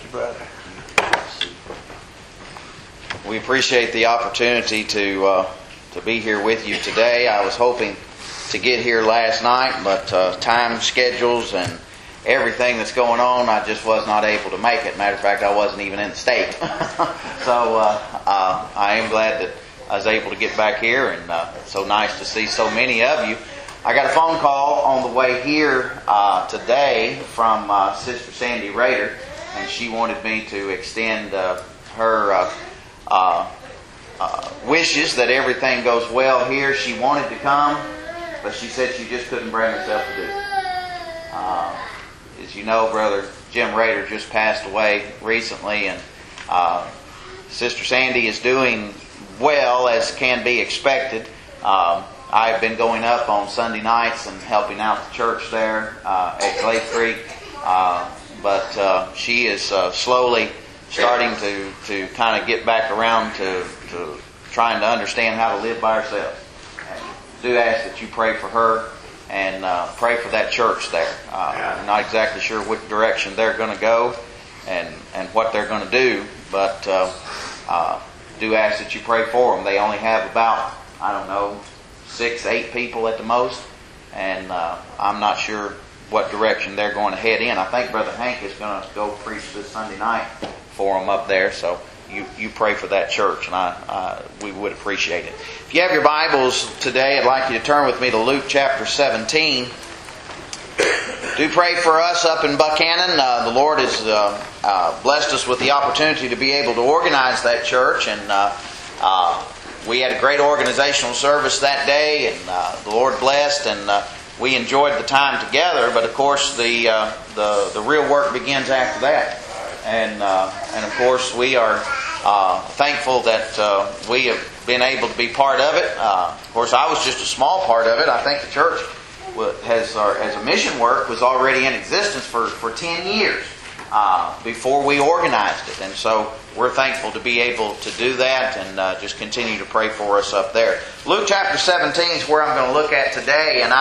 you, brother. We appreciate the opportunity to be here with you today. I was hoping to get here last night, but time schedules and everything that's going on, I just was not able to make it. Matter of fact, I wasn't even in the state. So I am glad that I was able to get back here, and it's so nice to see so many of you. I got a phone call on the way here today from Sister Sandy Rader, and she wanted me to extend her wishes that everything goes well here. She wanted to come, but she said she just couldn't bring herself to do it. As you know, Brother Jim Rader just passed away recently, and Sister Sandy is doing well as can be expected. I've been going up on Sunday nights and helping out the church there at Glade Creek, but she is slowly starting to kind of get back around to trying to understand how to live by herself. And do ask that you pray for her and pray for that church there. I'm not exactly sure which direction they're going to go and what they're going to do, but do ask that you pray for them. They only have about, 6-8 people at the most, and I'm not sure what direction they're going to head in. I think Brother Hank is going to go preach this Sunday night for them up there, so you pray for that church, and we would appreciate it. If you have your Bibles today, I'd like you to turn with me to Luke chapter 17. Do pray for us up in Buchanan. The Lord has blessed us with the opportunity to be able to organize that church, and we had a great organizational service that day, and the Lord blessed, and we enjoyed the time together. But of course, the real work begins after that, and of course, we are thankful that we have been able to be part of it. Of course, I was just a small part of it. I think the church as a mission work was already in existence for 10 years before we organized it, and so we're thankful to be able to do that, and just continue to pray for us up there. Luke chapter 17 is where I'm going to look at today, and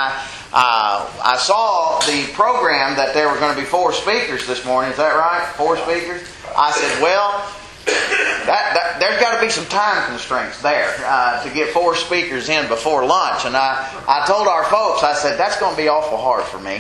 I saw the program that there were going to be 4 speakers this morning. Is that right? 4 speakers? I said, well, there's got to be some time constraints there to get 4 speakers in before lunch. And I told our folks, I said, that's going to be awful hard for me.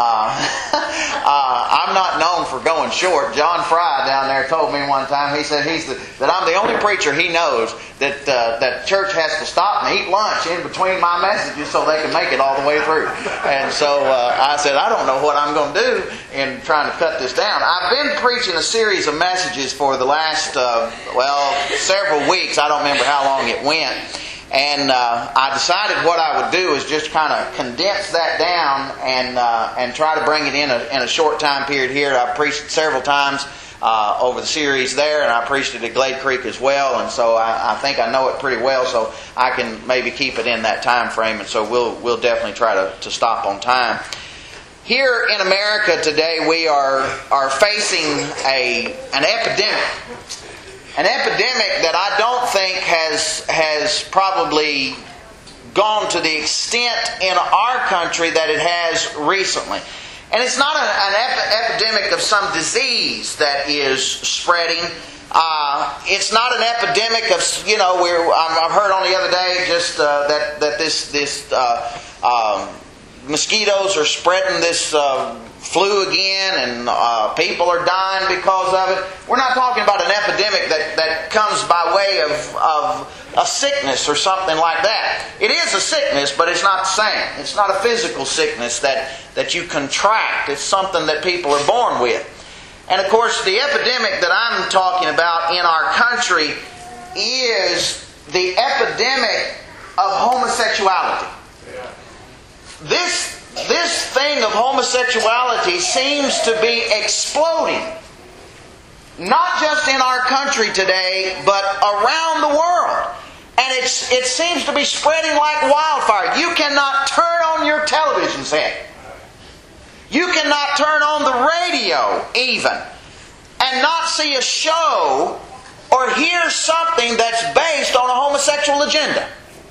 I'm not known for going short. John Fry down there told me one time, he said that I'm the only preacher he knows that church has to stop and eat lunch in between my messages so they can make it all the way through. And so I said, I don't know what I'm going to do in trying to cut this down. I've been preaching a series of messages for the last, several weeks. I don't remember how long it went. And I decided what I would do is just kind of condense that down and try to bring it in a short time period here. I preached several times over the series there, and I preached it at Glade Creek as well. And so I think I know it pretty well, so I can maybe keep it in that time frame. And so we'll definitely try to stop on time. Here in America today, we are facing an epidemic. An epidemic that I don't think has probably gone to the extent in our country that it has recently. And it's not an epidemic of some disease that is spreading. It's not an epidemic of, I've heard on the other day just that this mosquitoes are spreading this flu again, and people are dying because of it. We're not talking about an epidemic that comes by way of a sickness or something like that. It is a sickness, but it's not the same. It's not a physical sickness that you contract. It's something that people are born with. And of course, the epidemic that I'm talking about in our country is the epidemic of homosexuality. This thing of homosexuality seems to be exploding. Not just in our country today, but around the world. And it seems to be spreading like wildfire. You cannot turn on your television set. You cannot turn on the radio even and not see a show or hear something that's based on a homosexual agenda.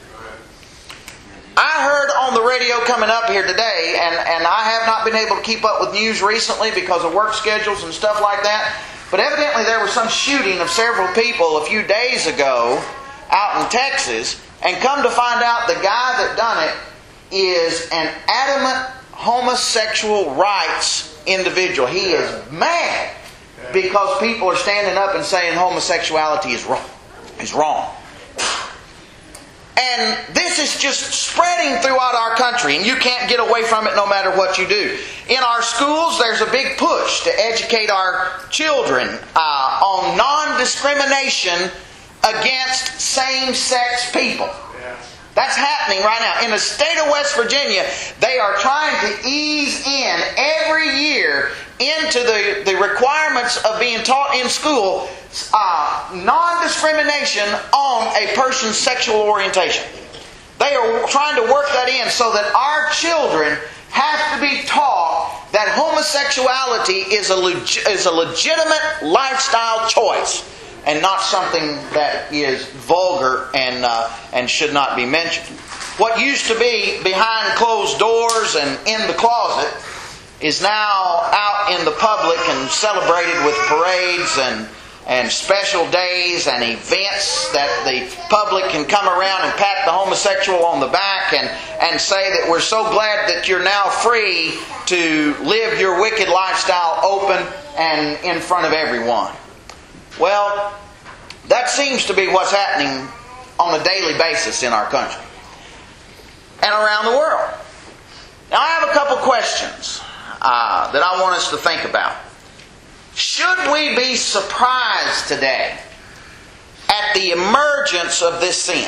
I heard on the radio coming up here today, and I have not been able to keep up with news recently because of work schedules and stuff like that, But evidently there was some shooting of several people a few days ago out in Texas, and come to find out the guy that done it is an adamant homosexual rights individual. He is mad because people are standing up and saying homosexuality is wrong. And this is just spreading throughout our country, and you can't get away from it no matter what you do. In our schools, there's a big push to educate our children on non-discrimination against same-sex people. That's happening right now. In the state of West Virginia, they are trying to ease in every year into the requirements of being taught in school non-discrimination on a person's sexual orientation. They are trying to work that in so that our children have to be taught that homosexuality is a legitimate lifestyle choice and not something that is vulgar and should not be mentioned. What used to be behind closed doors and in the closet is now out in the public and celebrated with parades and special days and events that the public can come around and pat the homosexual on the back and say that we're so glad that you're now free to live your wicked lifestyle open and in front of everyone. Well, that seems to be what's happening on a daily basis in our country and around the world. Now, I have a couple questions that I want us to think about. Should we be surprised today at the emergence of this sin?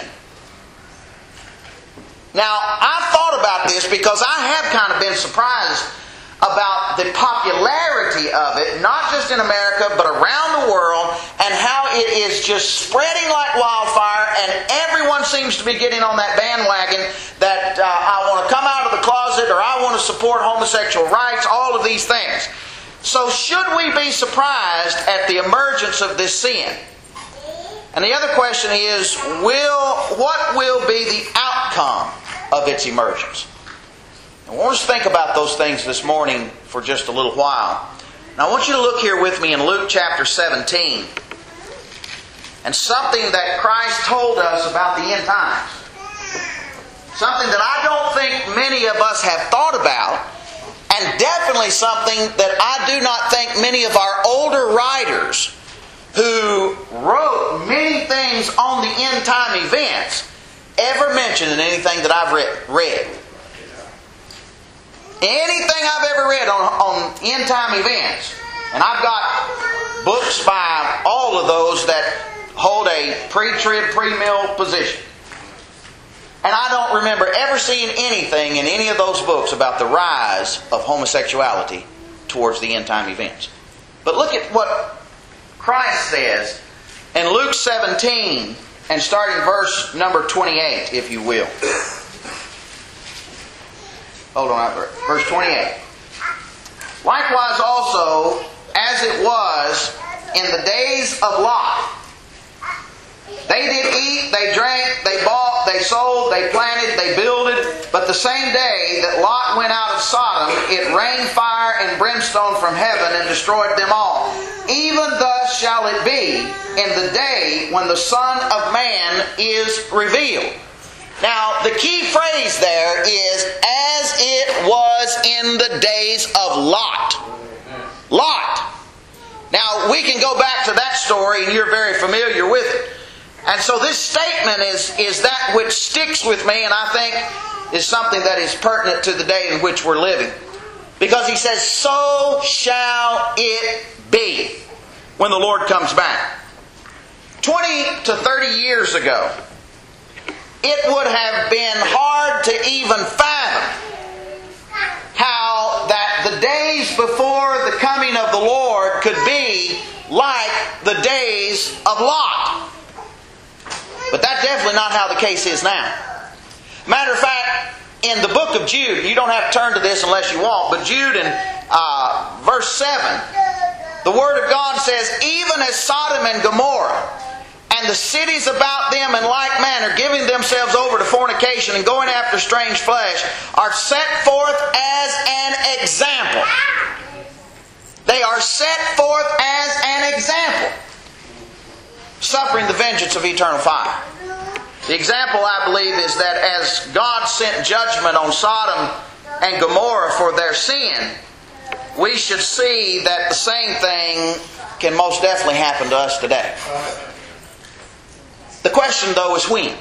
Now, I've thought about this because I have kind of been surprised about the popularity of it, not just in America, but around the world, and how it is just spreading like wildfire, and everyone seems to be getting on that bandwagon that I want to come out of the closet, or I want to support homosexual rights, all of these things. So should we be surprised at the emergence of this sin? And the other question is, what will be the outcome of its emergence? I want us to think about those things this morning for just a little while. Now I want you to look here with me in Luke chapter 17. And something that Christ told us about the end times. Something that I don't think many of us have thought about. And definitely something that I do not think many of our older writers who wrote many things on the end time events ever mentioned in anything that I've read. Anything I've ever read on end time events, and I've got books by all of those that hold a pre-trib, pre-mill position. And I don't remember ever seeing anything in any of those books about the rise of homosexuality towards the end time events. But look at what Christ says in Luke 17 and starting verse number 28, if you will. Hold on, verse 28. Likewise also, as it was in the days of Lot, they did eat, they drank, they bought, they sold, they planted, they builded. But the same day that Lot went out of Sodom, it rained fire and brimstone from heaven and destroyed them all. Even thus shall it be in the day when the Son of Man is revealed. Now, the key phrase there is, as it was in the days of Lot. Lot. Now, we can go back to that story, and you're very familiar with it. And so this statement is that which sticks with me, and I think is something that is pertinent to the day in which we're living. Because he says, so shall it be when the Lord comes back. 20 to 30 years ago, it would have been hard to even fathom how that the days before the coming of the Lord could be like the days of Lot. But that's definitely not how the case is now. Matter of fact, in the book of Jude, you don't have to turn to this unless you want, but Jude in verse 7, the Word of God says, even as Sodom and Gomorrah and the cities about them in like manner, giving themselves over to fornication and going after strange flesh, are set forth as an example. They are set forth as an example vengeance of eternal fire. The example, I believe, is that as God sent judgment on Sodom and Gomorrah for their sin, we should see that the same thing can most definitely happen to us today. The question, though, is when?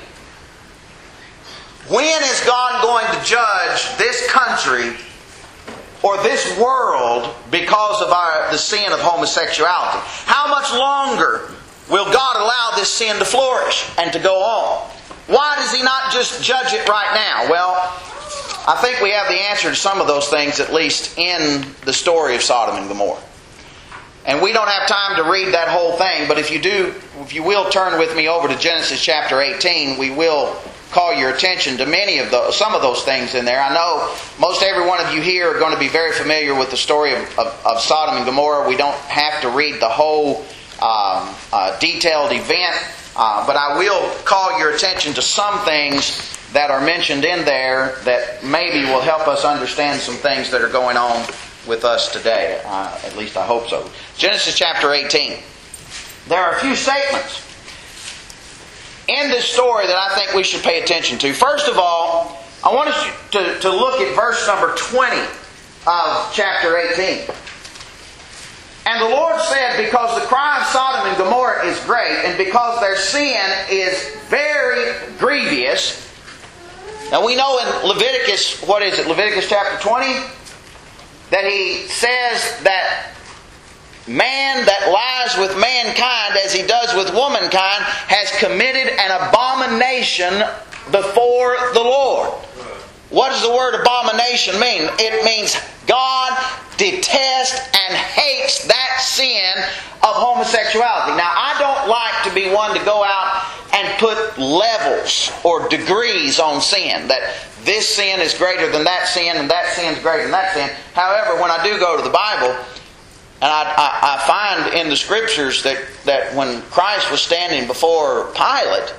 When is God going to judge this country or this world because of the sin of homosexuality? How much longer will God allow this sin to flourish and to go on? Why does He not just judge it right now? Well, I think we have the answer to some of those things, at least in the story of Sodom and Gomorrah. And we don't have time to read that whole thing, but if you will turn with me over to Genesis chapter 18, we will call your attention to some of those things in there. I know most every one of you here are going to be very familiar with the story of Sodom and Gomorrah. We don't have to read the whole detailed event, but I will call your attention to some things that are mentioned in there that maybe will help us understand some things that are going on with us today. At least I hope so. Genesis chapter 18. There are a few statements in this story that I think we should pay attention to. First of all, I want us to look at verse number 20 of chapter 18. And the Lord said, because the cry of Sodom and Gomorrah is great, and because their sin is very grievous. Now we know in Leviticus, Leviticus chapter 20, that He says that man that lies with mankind as he does with womankind has committed an abomination before the Lord. What does the word abomination mean? It means God detests and hates that sin of homosexuality. Now, I don't like to be one to go out and put levels or degrees on sin, that this sin is greater than that sin and that sin is greater than that sin. However, when I do go to the Bible, and I find in the Scriptures that when Christ was standing before Pilate,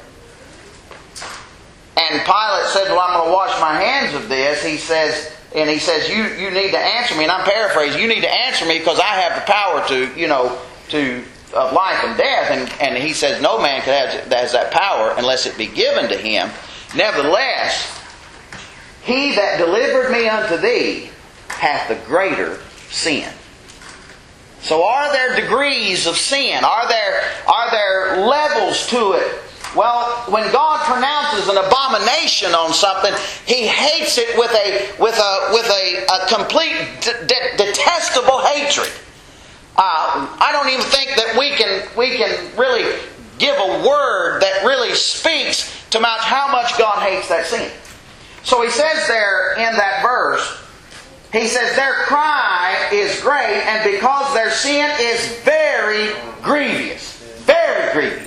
and Pilate said, well, I'm going to wash my hands of this, he says, you need to answer me, and I'm paraphrasing, you need to answer me because I have the power of life and death. And he says, no man has that power unless it be given to him. Nevertheless, he that delivered me unto thee hath the greater sin. So are there degrees of sin? Are there levels to it? Well, when God pronounces an abomination on something, He hates it with a complete detestable hatred. I don't even think that we can really give a word that really speaks to how much God hates that sin. So He says there in that verse, He says, their cry is great, and because their sin is very grievous. Very grievous.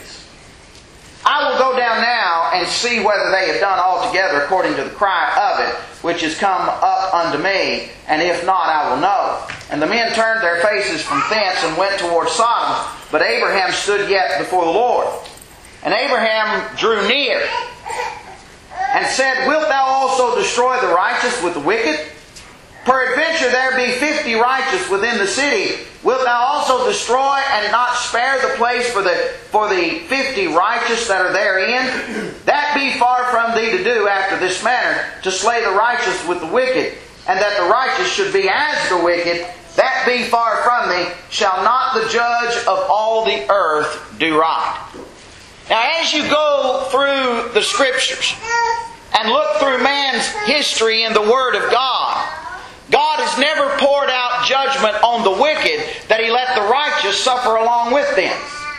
I will go down now and see whether they have done altogether according to the cry of it, which is come up unto me, and if not, I will know. And the men turned their faces from thence and went toward Sodom, but Abraham stood yet before the Lord. And Abraham drew near and said, wilt thou also destroy the righteous with the wicked? Peradventure there be 50 righteous within the city. Wilt thou also destroy and not spare the place for the 50 righteous that are therein? That be far from thee to do after this manner, to slay the righteous with the wicked, and that the righteous should be as the wicked. That be far from thee. Shall not the judge of all the earth do right? Now, as you go through the Scriptures and look through man's history in the Word of God, God has never poured out judgment on the wicked that He let the righteous suffer along with them.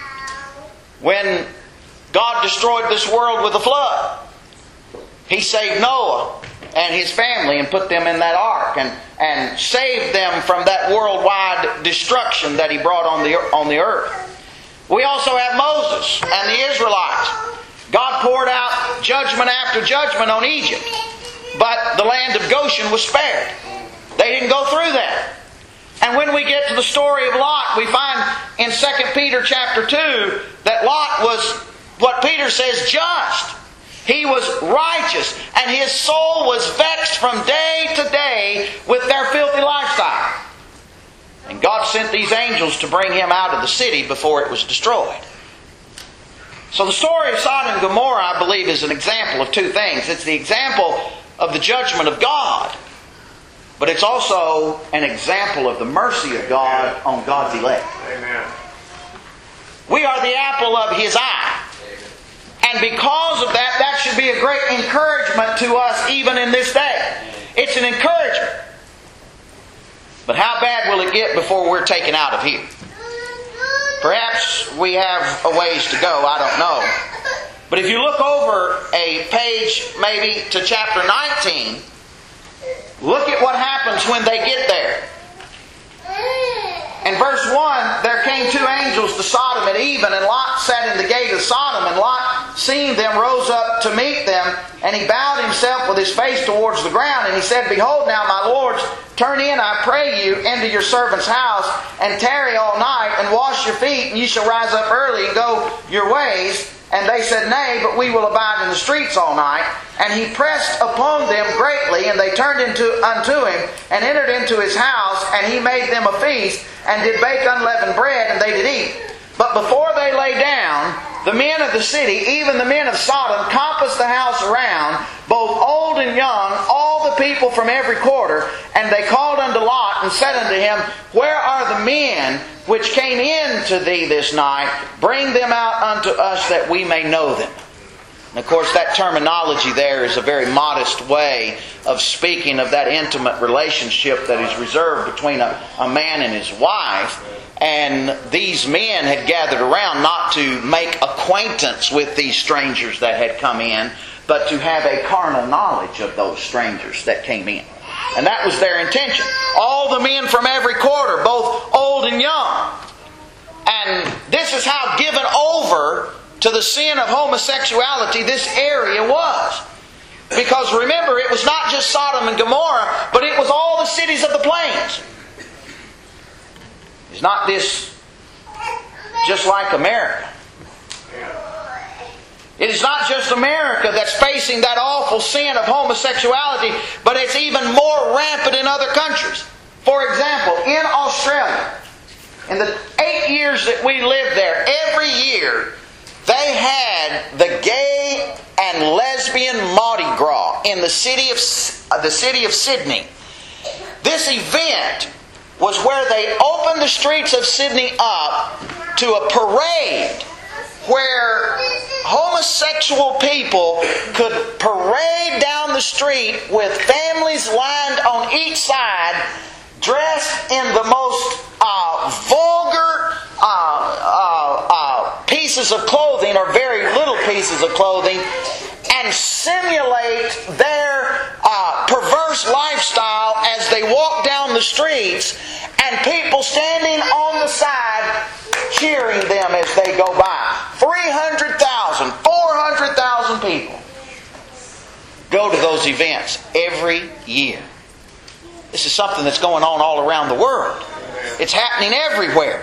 When God destroyed this world with a flood, He saved Noah and his family and put them in that ark and saved them from that worldwide destruction that He brought on the earth. We also have Moses and the Israelites. God poured out judgment after judgment on Egypt, but the land of Goshen was spared. They didn't go through that. And when we get to the story of Lot, we find in 2 Peter chapter 2 that Lot was, what Peter says, just. He was righteous, and his soul was vexed from day to day with their filthy lifestyle. And God sent these angels to bring him out of the city before it was destroyed. So the story of Sodom and Gomorrah, I believe, is an example of two things. It's the example of the judgment of God, but it's also an example of the mercy of God on God's elect. Amen. We are the apple of His eye. And because of that, that should be a great encouragement to us even in this day. It's an encouragement. But how bad will it get before we're taken out of here? Perhaps we have a ways to go, I don't know. But if you look over a page maybe to chapter 19, look at what happens when they get there. In verse 1, there came two angels to Sodom at even, and Lot sat in the gate of Sodom, and Lot, seeing them, rose up to meet them, and he bowed himself with his face towards the ground, and he said, Behold now, my lords, turn in, I pray you, into your servant's house, and tarry all night, and wash your feet, and ye shall rise up early, and go your ways. And they said, Nay, but we will abide in the streets all night. And he pressed upon them greatly, and they turned unto him, and entered into his house, and he made them a feast, and did bake unleavened bread, and they did eat. But before they lay down, the men of the city, even the men of Sodom, compassed the house around, both old and young, all the people from every quarter. And they called unto Lot, and said unto him, Where are the men which came in to thee this night? Bring them out unto us, that we may know them. And of course, that terminology there is a very modest way of speaking of that intimate relationship that is reserved between a man and his wife. And these men had gathered around not to make acquaintance with these strangers that had come in, but to have a carnal knowledge of those strangers that came in. And that was their intention. All the men from every quarter, both old and young. And this is how given over to the sin of homosexuality this area was. Because remember, it was not just Sodom and Gomorrah, but it was all the cities of the plains. Is not this just like America? It is not just America that's facing that awful sin of homosexuality, but it's even more rampant in other countries. For example, in Australia, in the 8 years that we lived there, every year they had the gay and lesbian Mardi Gras in the city of Sydney. This event was where they opened the streets of Sydney up to a parade where homosexual people could parade down the street with families lined on each side, dressed in the most vulgar pieces of clothing, or very little pieces of clothing, and simulate their perverse lifestyle as they walk down the streets, and people standing on the side cheering them as they go by. 300,000, 400,000 people go to those events every year. This is something that's going on all around the world. It's happening everywhere.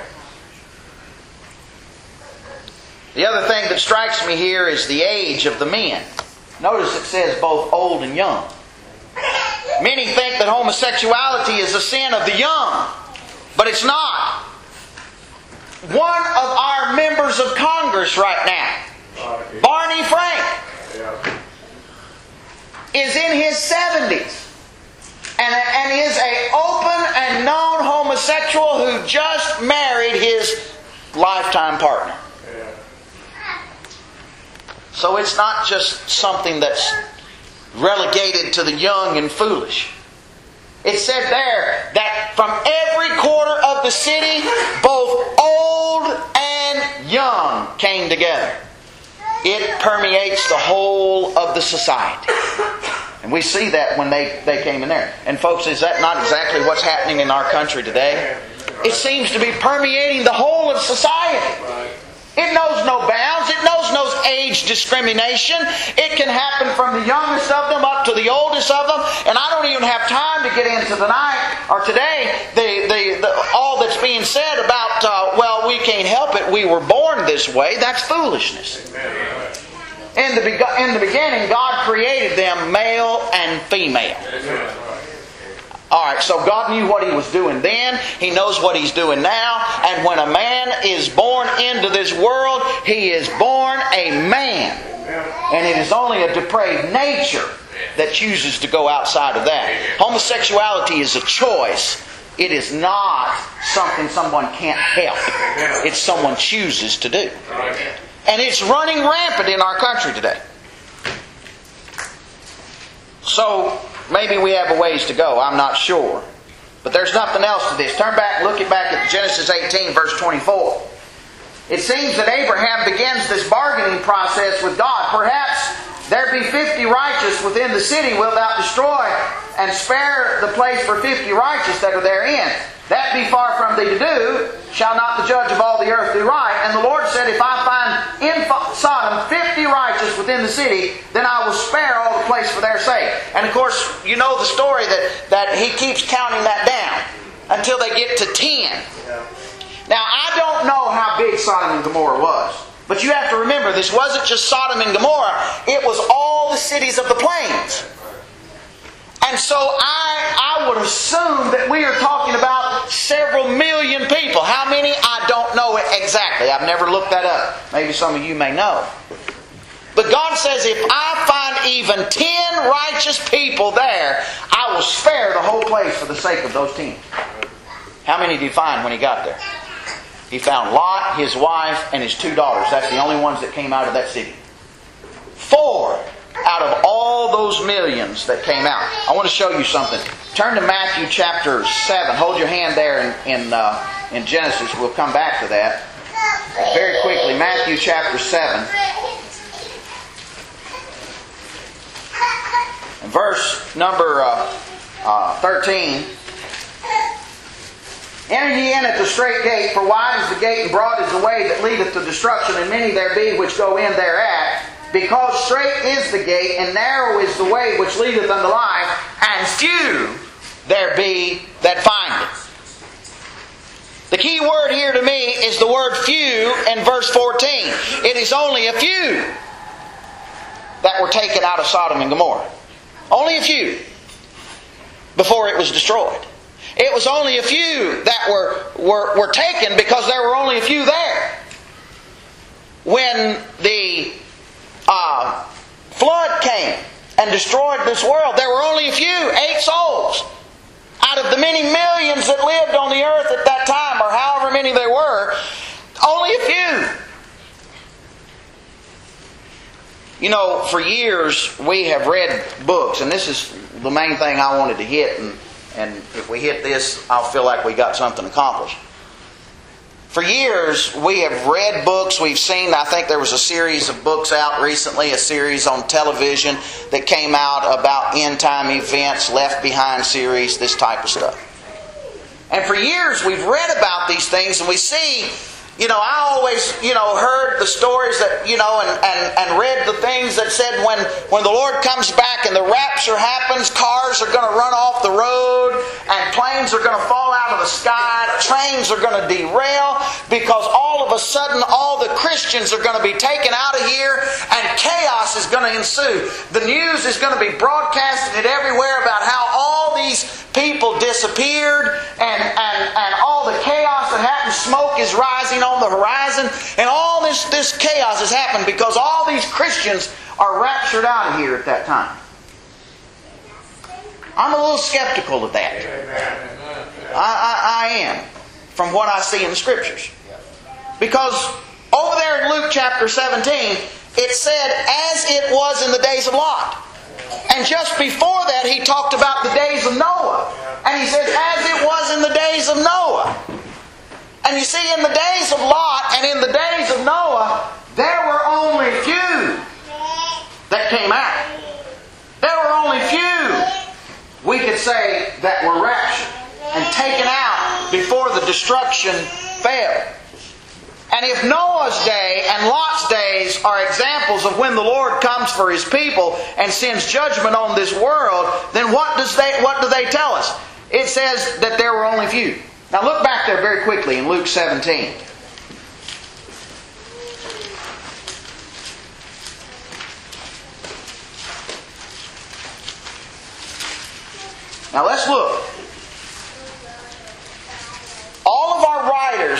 The other thing that strikes me here is the age of the men. Notice it says both old and young. Many think that homosexuality is a sin of the young, but it's not. One of our members of Congress right now, Barney Frank, is in his 70s and is an open and known homosexual who just married his lifetime partner. So it's not just something that's relegated to the young and foolish. It said there that from every quarter of the city, both old and young came together. It permeates the whole of the society. And we see that when they came in there. And folks, is that not exactly what's happening in our country today? It seems to be permeating the whole of society. It knows no bounds. It knows no age discrimination. It can happen from the youngest of them up to the oldest of them. And I don't even have time to get into tonight or today all that's being said about, well, we can't help it. We were born this way. That's foolishness. In the beginning, God created them male and female. Alright, so God knew what He was doing then. He knows what He's doing now. And when a man is born into this world, he is born a man. And it is only a depraved nature that chooses to go outside of that. Homosexuality is a choice. It is not something someone can't help. It's someone chooses to do. And it's running rampant in our country today. So, maybe we have a ways to go. I'm not sure. But there's nothing else to this. Turn back, look back at Genesis 18, verse 24. It seems that Abraham begins this bargaining process with God. Perhaps there be 50 righteous within the city. Wilt thou destroy and spare the place for 50 righteous that are therein? That be far from thee to do. Shall not the judge of all the earth do right? And the Lord said, if I find in Sodom 50 righteous within the city, then I will spare all the place for their sake. And of course, you know the story that He keeps counting that down until they get to 10. Now, I don't know how big Sodom and Gomorrah was. But you have to remember, this wasn't just Sodom and Gomorrah. It was all the cities of the plains. And so I would assume that we are talking about several million people. How many? I don't know exactly. I've never looked that up. Maybe some of you may know. But God says, if I find even 10 righteous people there, I will spare the whole place for the sake of those 10. How many did He find when He got there? He found Lot, his wife, and his 2 daughters. That's the only ones that came out of that city. 4 out of all those millions that came out. I want to show you something. Turn to Matthew chapter 7. Hold your hand there in Genesis. We'll come back to that. Very quickly, Matthew chapter 7. And verse number 13. Enter ye in at the strait gate, for wide is the gate and broad is the way that leadeth to destruction, and many there be which go in thereat. Because strait is the gate, and narrow is the way which leadeth unto life, and few there be that find it. The key word here to me is the word few in verse 14. It is only a few that were taken out of Sodom and Gomorrah. Only a few before it was destroyed. It was only a few that were taken because there were only a few there. When the flood came and destroyed this world, there were only a few, 8 souls. Out of the many millions that lived on the earth at that time, or however many there were, only a few. You know, for years we have read books, and this is the main thing I wanted to hit, and if we hit this, I'll feel like we got something accomplished. For years, we have read books. We've seen, I think there was a series of books out recently, a series on television that came out about end-time events, Left Behind series, this type of stuff. And for years, we've read about these things, and we see, I always, heard the stories that, and read the things that said when the Lord comes back and the rapture happens, cars are going to run off the road, and planes are going to fall out of the sky, trains are going to derail, because all of a sudden all the Christians are going to be taken out of here, and chaos is going to ensue. The news is going to be broadcasted everywhere about how all these people disappeared, and all the chaos that happened, smoke is rising on the horizon, and all this chaos has happened because all these Christians are raptured out of here at that time. I'm a little skeptical of that. I am, from what I see in the Scriptures. Because over there in Luke chapter 17, it said, as it was in the days of Lot. And just before that, he talked about the days of Noah. And he said, as it was in the days of Noah. And you see, in the days of Lot and in the days of Noah, there were only few that came out. There were only few, we could say, that were raptured and taken out before the destruction fell. And if Noah's day and Lot's days are examples of when the Lord comes for His people and sends judgment on this world, then what do they tell us? It says that there were only few. Now look back there very quickly in Luke 17. Now let's look.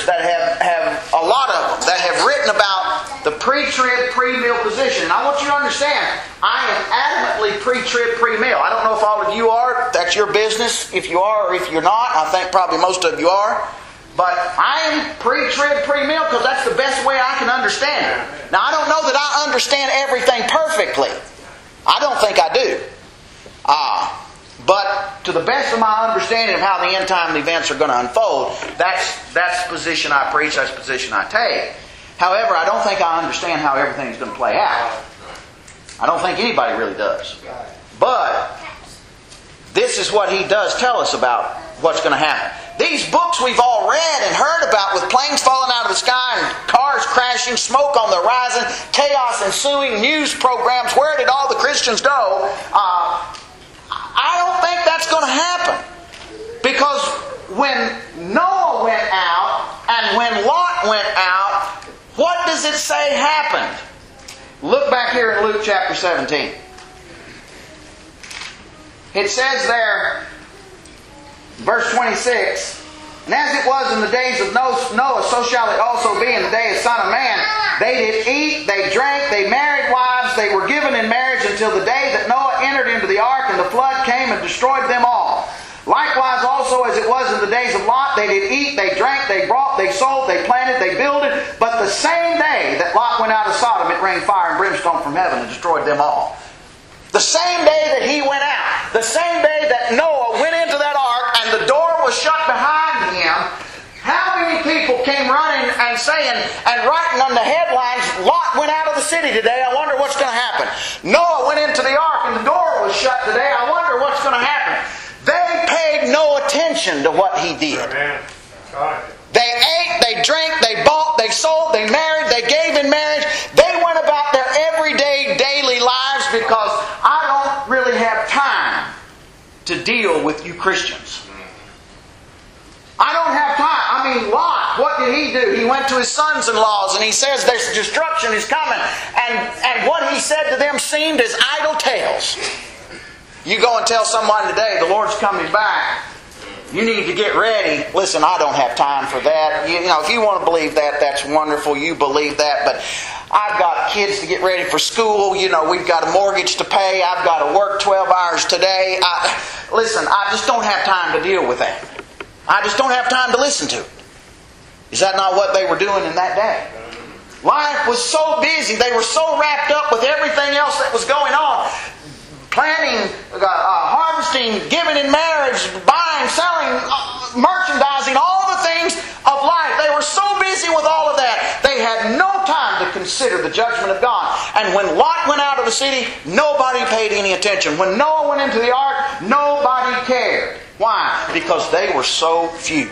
that have a lot of them, that have written about the pre-trib, pre-meal position. And I want you to understand, I am adamantly pre-trib, pre-meal. I don't know if all of you are. That's your business. If you are or if you're not, I think probably most of you are. But I am pre-trib, pre-meal because that's the best way I can understand it. Now, I don't know that I understand everything perfectly. I don't think I do. But to the best of my understanding of how the end time events are going to unfold, that's the position I preach, that's the position I take. However, I don't think I understand how everything's going to play out. I don't think anybody really does. But this is what he does tell us about what's going to happen. These books we've all read and heard about, with planes falling out of the sky and cars crashing, smoke on the horizon, chaos ensuing, news programs, where did all the Christians go? I don't think that's going to happen. Because when Noah went out and when Lot went out, what does it say happened? Look back here in Luke chapter 17. It says there, verse 26, and as it was in the days of Noah, so shall it also be in the day of Son of Man. They did eat, they drank, they married wives, they were given in marriage until the day that Noah entered into the ark, and the flood came and destroyed them all. Likewise also as it was in the days of Lot, they did eat, they drank, they brought, they sold, they planted, they builded. But the same day that Lot went out of Sodom, it rained fire and brimstone from heaven and destroyed them all. The same day that he went out, the same day that Noah went into that ark and the door was shut behind him, how many people came running and saying and writing on the headlines, Lot went out of the city today, I wonder what's going to happen. Noah went into the ark and the door was shut today, I wonder what's going to happen. They paid no attention to what he did. They ate, they drank, they bought, they sold, they married, they gave in marriage. They went about their everyday, daily lives because I don't really have time to deal with you Christians. I don't have time. I mean, Lot, what did he do? He went to his sons-in-laws and he says there's destruction is coming. And what he said to them seemed as idle tales. You go and tell someone today the Lord's coming back. You need to get ready. Listen, I don't have time for that. You know, if you want to believe that, that's wonderful. You believe that. But I've got kids to get ready for school. You know, we've got a mortgage to pay. I've got to work 12 hours today. Listen, I just don't have time to deal with that. I just don't have time to listen to it. Is that not what they were doing in that day? Life was so busy. They were so wrapped up with everything else that was going on. Planting, harvesting, giving in marriage, buying, selling, merchandising, all the things of life. They were so busy with all of that, they had no time to consider the judgment of God. And when Lot went out of the city, nobody paid any attention. When Noah went into the ark, nobody cared. Why? Because they were so few.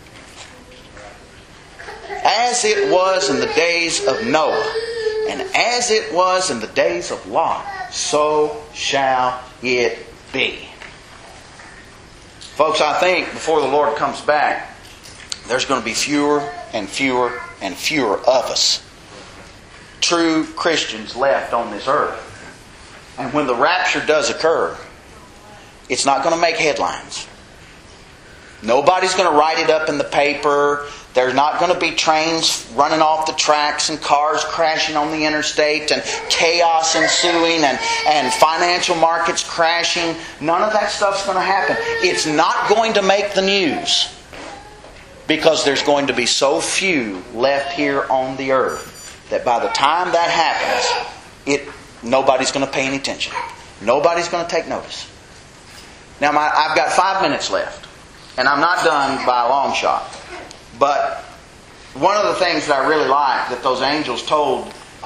As it was in the days of Noah, and as it was in the days of Lot, so shall it be. Folks, I think before the Lord comes back, there's going to be fewer and fewer and fewer of us, true Christians, left on this earth. And when the rapture does occur, it's not going to make headlines. Nobody's going to write it up in the paper. There's not going to be trains running off the tracks and cars crashing on the interstate and chaos ensuing and financial markets crashing. None of that stuff's going to happen. It's not going to make the news because there's going to be so few left here on the earth that by the time that happens, nobody's going to pay any attention. Nobody's going to take notice. Now, I've got 5 minutes left, and I'm not done by a long shot. But one of the things that I really like that those angels told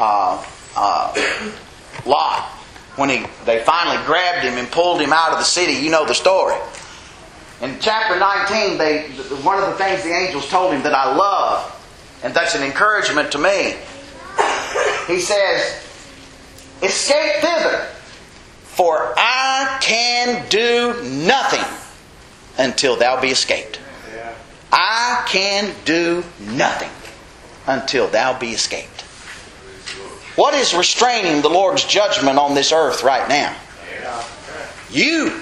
Lot when they finally grabbed him and pulled him out of the city, you know the story. In chapter 19, one of the things the angels told him that I love, and that's an encouragement to me, he says, "Escape thither, for I can do nothing until thou be escaped." I can do nothing until thou be escaped. What is restraining the Lord's judgment on this earth right now? You.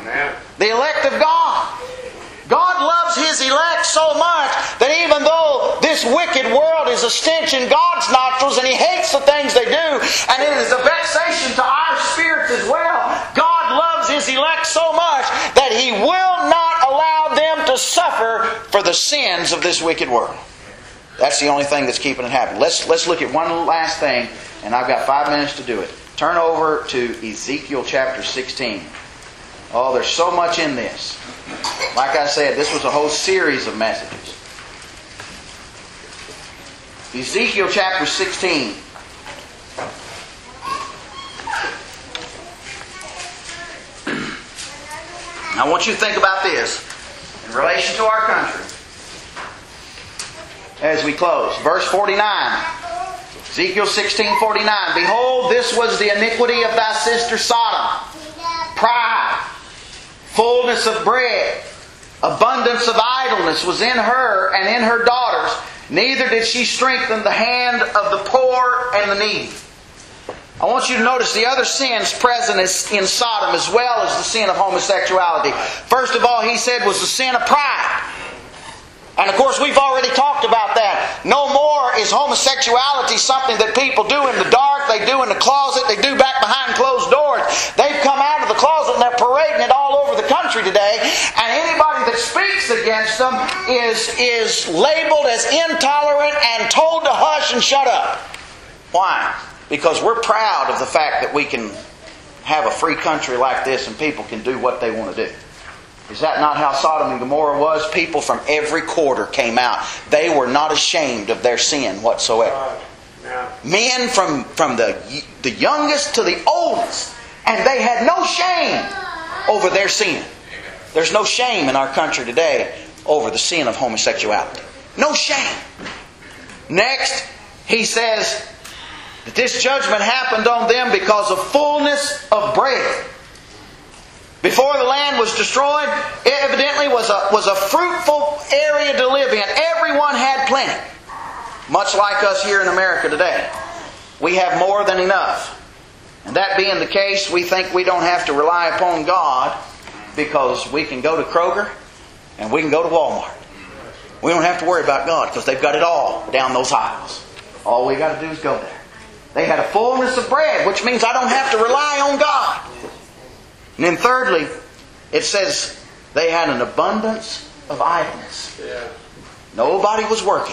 The elect of God. God loves His elect so much that even though wicked world is a stench in God's nostrils, and He hates the things they do, and it is a vexation to our spirits as well. God loves His elect so much that He will not allow them to suffer for the sins of this wicked world. That's the only thing that's keeping it happening. Let's look at one last thing, and I've got 5 minutes to do it. Turn over to Ezekiel chapter 16. Oh, there's so much in this. Like I said, this was a whole series of messages. Ezekiel chapter 16. I want you to think about this in relation to our country as we close. Verse 49. Ezekiel 16:49. Behold, this was the iniquity of thy sister Sodom. Pride, fullness of bread, abundance of idleness was in her and in her daughters. Neither did she strengthen the hand of the poor and the needy. I want you to notice the other sins present in Sodom as well as the sin of homosexuality. First of all, he said, was the sin of pride. And of course, we've already talked about that. No more is homosexuality something that people do in the dark, they do in the closet, they do back behind closed doors. They've come out of the closet and they're parading it all over the country today. And anybody that speaks against them is labeled as intolerant and told to hush and shut up. Why? Because we're proud of the fact that we can have a free country like this and people can do what they want to do. Is that not how Sodom and Gomorrah was? People from every quarter came out. They were not ashamed of their sin whatsoever. Men from the youngest to the oldest. And they had no shame over their sin. There's no shame in our country today over the sin of homosexuality. No shame. Next, he says that this judgment happened on them because of fullness of bread. Before the land was destroyed, it evidently was a fruitful area to live in. Everyone had plenty. Much like us here in America today. We have more than enough. And that being the case, we think we don't have to rely upon God because we can go to Kroger and we can go to Walmart. We don't have to worry about God because they've got it all down those aisles. All we got to do is go there. They had a fullness of bread, which means I don't have to rely on God. And then thirdly, it says they had an abundance of idleness. Nobody was working.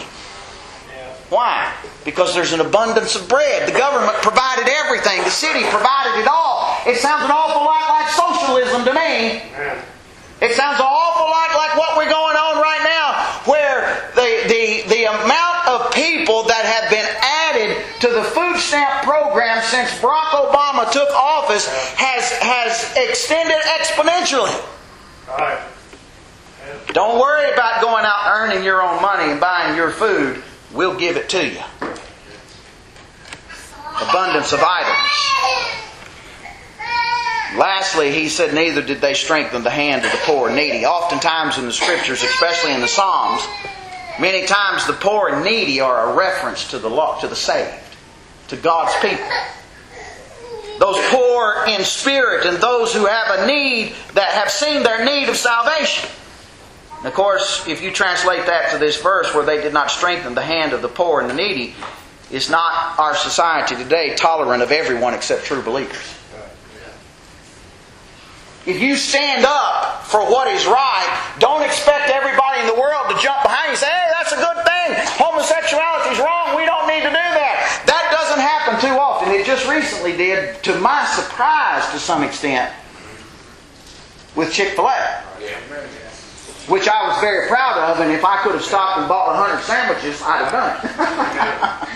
Why? Because there's an abundance of bread. The government provided everything. The city provided it all. It sounds an awful lot like socialism to me. It sounds an awful lot like what we're going on right now, where the amount of people that have been added to the food stamp program since Barack Obama took office has extended exponentially. Don't worry about going out and earning your own money and buying your food. We'll give it to you. Abundance of idleness. Lastly, he said, neither did they strengthen the hand of the poor and needy. Oftentimes in the Scriptures, especially in the Psalms, many times the poor and needy are a reference to the law, to the saved, to God's people. Those poor in spirit and those who have a need, that have seen their need of salvation. And of course, if you translate that to this verse where they did not strengthen the hand of the poor and the needy, is not our society today tolerant of everyone except true believers? If you stand up for what is right, don't expect everybody in the world to jump behind you and say, hey, that's a good thing. Homosexuality is wrong. We don't need to do that. That doesn't happen too often. It just recently did, to my surprise to some extent, with Chick-fil-A. Which I was very proud of, and if I could have stopped and bought 100 sandwiches, I'd have done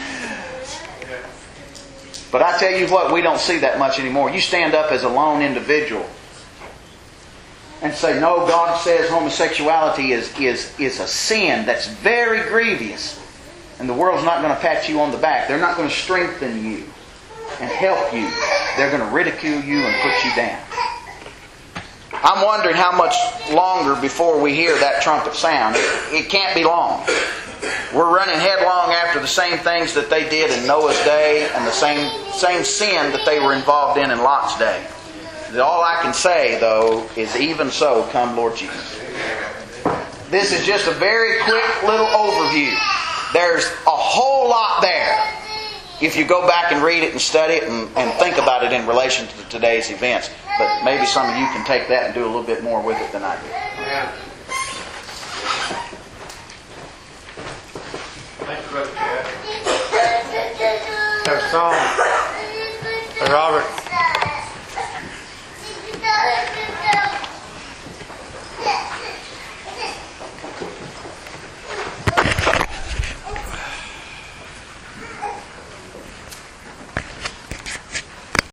it. But I tell you what, we don't see that much anymore. You stand up as a lone individual and say, no, God says homosexuality is a sin that's very grievous. And the world's not going to pat you on the back. They're not going to strengthen you and help you. They're going to ridicule you and put you down. I'm wondering how much longer before we hear that trumpet sound. It can't be long. We're running headlong after the same things that they did in Noah's day and the same sin that they were involved in Lot's day. All I can say, though, is even so, come Lord Jesus. This is just a very quick little overview there's a whole lot there if you go back and read it and study it and think about it in relation to today's events. But maybe some of you can take that and do a little bit more with it than I did. Yeah. Thank you, Brother Chad. Have a song by Robert